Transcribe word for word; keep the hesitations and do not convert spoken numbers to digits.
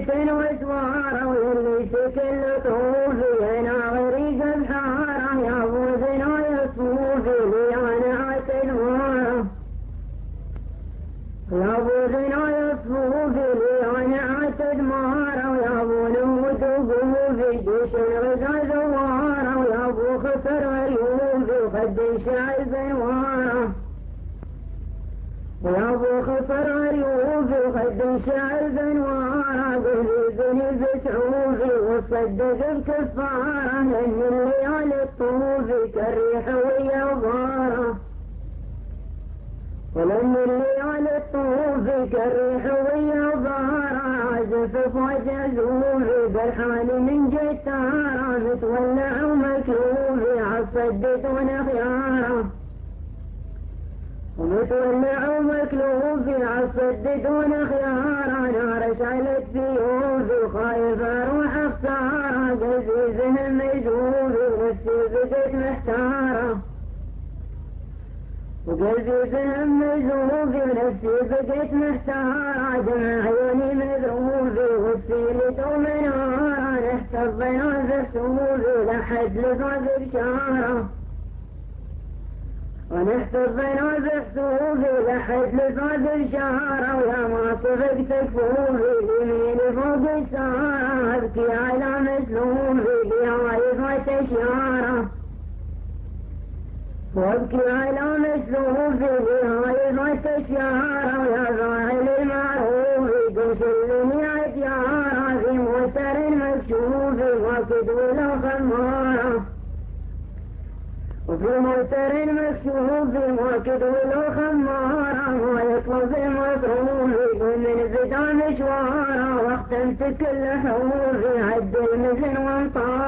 بيت واسواره واللي سكن لطوفي انا غريق بحاره يا ابو زنا يصوفي لي انا عتدواره يا ابو زنا يصوفي لي انا عتدماره ويا ابو نموت وقوفي جيش الغزا زواره ويا ابو خسر عيوبي وخد الشعر بنواره ويا ابو خسر عيوبي وخد الشعر بنواره قولي بني بتعوفي وصدق بكفاره لان الليالي الطوفي كالريح ويا غاره ولن الليالي الطوفي كالريح ويا غاره عازف فوج عزوفي برحان من جتاره متولع ومكلوفي عالصد دون خياره ومتولع ومكلوفي عالصد دون خياره نار شعلت سيوفي وخايف اروح اخساره قلبي ذهن مجوفي ونفسي بدت محتاره وقلبي ذهن مجوفي ونفسي بدت محتاره دمع عيوني مذروفي والسيل دوم ناره نحتض بنازف سوفي لحد لفاق بشاره ونحتض بنازف سوفي لحد لفاق بشاره ويا ما صفقت كفوفي اليمين فوق يساره ابكي على مسلوفي لهاي اشياره وابكي على مسلوفي لهاي اشياره ويا فاعل المعروف قوس اللي عدياره في موتر مكشوف واكد ولا خماره وفي موتر مكشوف واكد ولا خماره ما يطلب مصروف من بدا مشواره وقت امسك الحوف عد المزن وانطاره